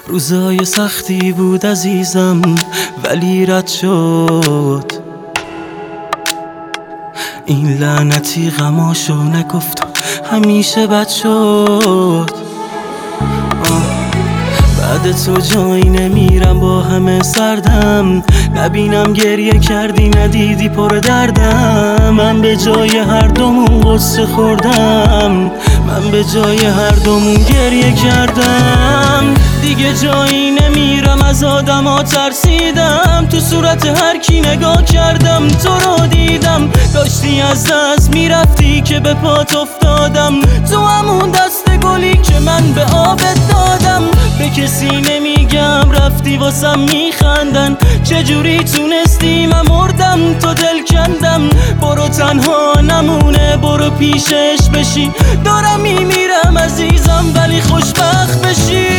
روزای سختی بود عزیزم ولی رد شد. این لعنتی غماشو نگفت همیشه بد شد. بعد تو جایی نمیرم با همه سردم، نبینم گریه کردی ندیدی پر دردم. من به جای هر دومون غصه خوردم، من به جای هر دومون گریه کردم. دیگه جایی نمیرم از آدما ترسیدم، تو صورت هر کی نگاه کردم تو رو دیدم. داشتی از دست میرفتی که به پات افتادم، تو همون دست گلی که من به آبت دادم. به کسی نمیگم رفتی واسم میخندن، چجوری تونستی من مردم تو دل کندم. برو تنها نمونه برو پیشش بشی، دارم میمیرم عزیزم ولی خوشبخت بشی.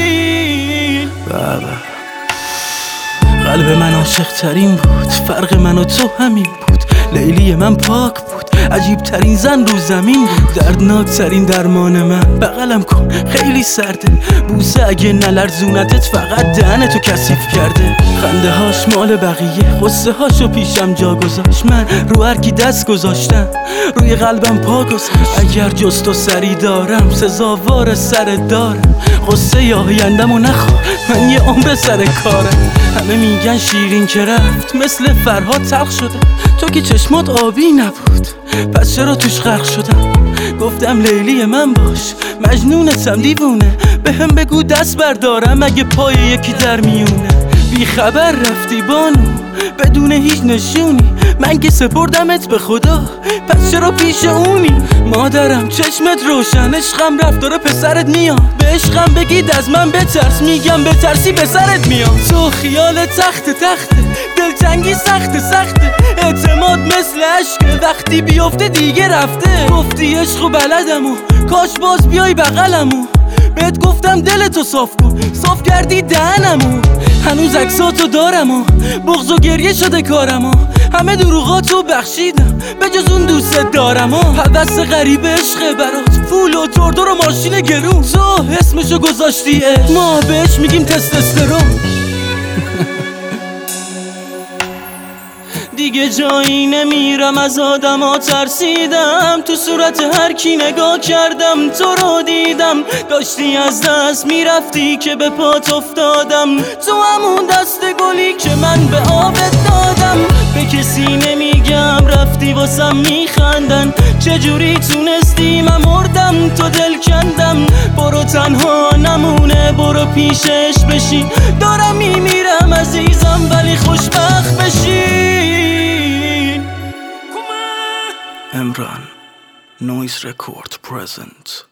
بابا قلب من عاشق ترین بود، فرق من و تو همین بود. لیلی من پاک بود، عجیب ترین زن رو زمین بود. دردناک ترین درمان من، بغلم کن خیلی سرده. بوسه اگه نلرزونتت فقط دهنتو کثیف کرده. خنده هاش مال بقیه، غصه هاشو پیشم جا گذاشت. من رو هر کی دست گذاشتم روی قلبم پا گذاشت. اگر جز تو سری دارم سزاوار سر دارم. غصه آیندمو نخور من یه عمر سر کارم. همه میگن شیرین که رفت مثل فرهاد تلخ شده، تو که چشمات آبی نبود پس چرا توش غرق شدم. گفتم لیلی من باش مجنونتم دیوونه، بهم بگو دست بردارم اگه پای یکی در میونه. بی خبر رفتی بانو بدون هیچ نشونی، من که سپردمت به خدا پس چرا پیش اونی. مادرم چشمت روشن، عشقم رفت داره پسرت میاد. به عشقم بگید از من بترس، میگم بترسی به سرت میاد. تو خیال تخته دلتنگی سخته، اعتماد مثل عشق وقتی بیفته دیگه رفته. گفتی عشقو بلدمو کاش باز بیای بغلمو، بهت گفتم دلتو صاف کن صاف کردی دهنمو. هنوز عکساتو دارم و بغض و گریه شده کارم و همه دروغاتو بخشیدم به جز اون دوست دارم و حوث غریب عشق برات فول و توردور و ماشین گرون. تو اسمشو گذاشتی ما بهش میگیم تستوسترون. دیگه جایی نمیرم از آدما ترسیدم، تو صورت هر کی نگاه کردم تو رو دیدم. داشتی از دست میرفتی که به پات افتادم، تو همون دست گلی که من به آبت دادم. به کسی نمیگم رفتی واسم میخندن، چجوری تونستی من مردم تو دل کندم. برو تنها نمونه برو پیشش بشی، دارم میمیرم عزیزم ولی خوشبخت بشی. Emran Noise Record present.